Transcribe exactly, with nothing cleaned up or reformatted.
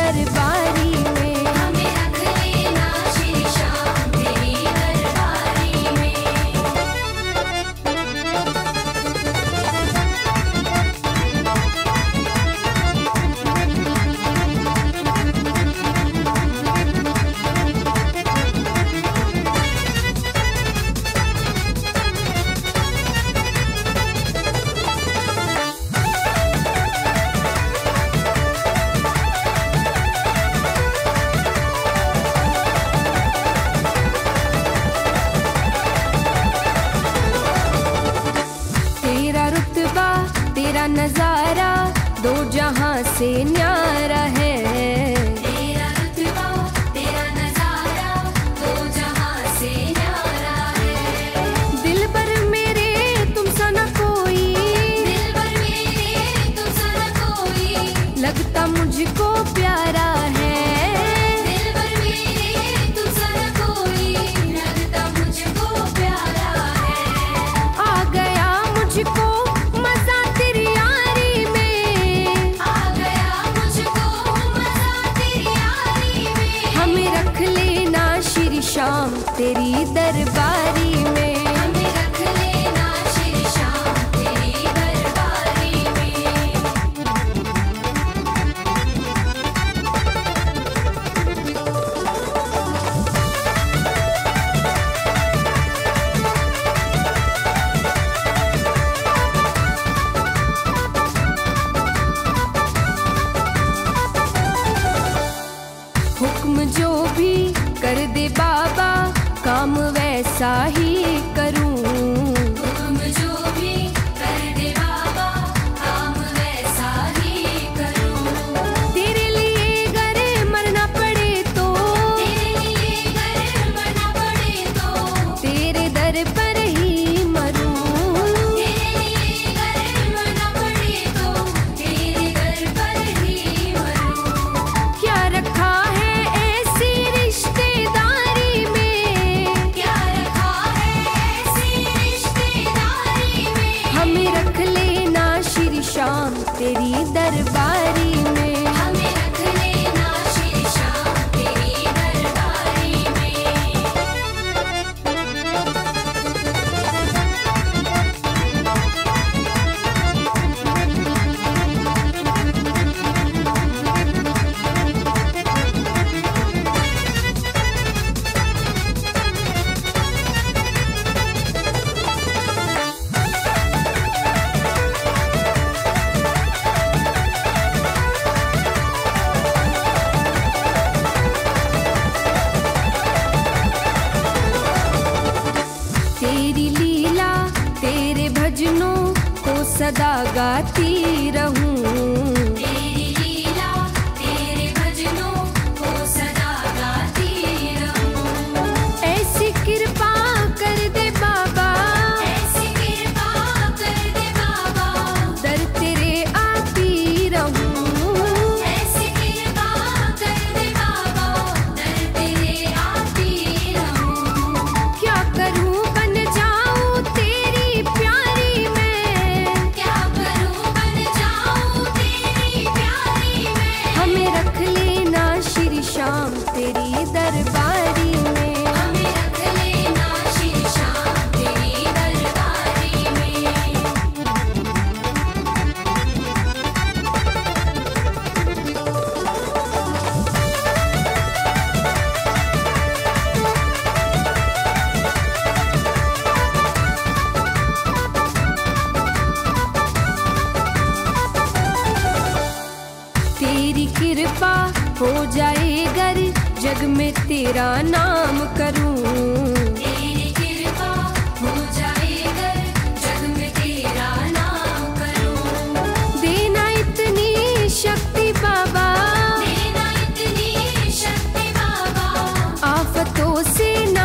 दरबारी में। हमें रख लेना श्री श्याम तेरी दरबारी में। तेरा रुतबा तेरा नजारा दो जहां से न्यारा है। तेरा रुतबा तेरा नजारा दो जहां से न्यारा है। दिल भर मेरे तुम सा न कोई, दिल भर मेरे तुम सा न कोई, लगता मुझको प्यारा है। दिल भर मेरे तुम सा न कोई, लगता मुझको प्यारा है। आ गया मुझको मजा तेरी यारी में, आ गया मुझको मजा तेरी यारी में। हमें रख लेना श्री श्याम तेरी दरबारी में। हमें रख लेना श्री श्याम तेरी दरबारी में। हुक्म जो भी कर दे बाबा काम वैसा ही करूं। तुम जो भी कर दे बाबा काम वैसा ही करूं। तेरे लिए अगर मरना पड़े तो, तेरे लिए अगर मरना पड़े तो, तेरे दर पर ही मरूं। तेरे लिए अगर मरना पड़े तो, तेरे दर पर ही मरूं। क्या रखा है ऐसी रिश्तेदारी में, क्या रखा है ऐसी रिश्तेदारी में। हमें रख लेना श्री श्याम तेरी दरबारी में। हमें रख लेना श्री श्याम तेरी दरबारी में। तेरी लीला तेरे भजनों को सदा गाती रहूं। तेरी लीला तेरे भजनों को सदा गाती रहूं। ऐसी कृपा कर दे बाबा, ऐसी कृपा कर दे बाबा, दर तेरे आती रहूं। ऐसी कृपा कर दे बाबा, दर तेरे आती रहूं। क्या करूं बन जाऊं तेरी प्यारी मैं, क्या करूं बन जाऊं तेरी प्यारी में। हमें रख लेना श्री श्याम तेरी दरबारी में। हमें रख लेना श्री श्याम तेरी दरबारी में। तेरी कृपा हो जाए गर जग में तेरा नाम करूं। तेरी कृपा हो जाए अगर जग में तेरा नाम करूं। देना इतनी शक्ति बाबा, देना इतनी शक्ति बाबा, आफतों से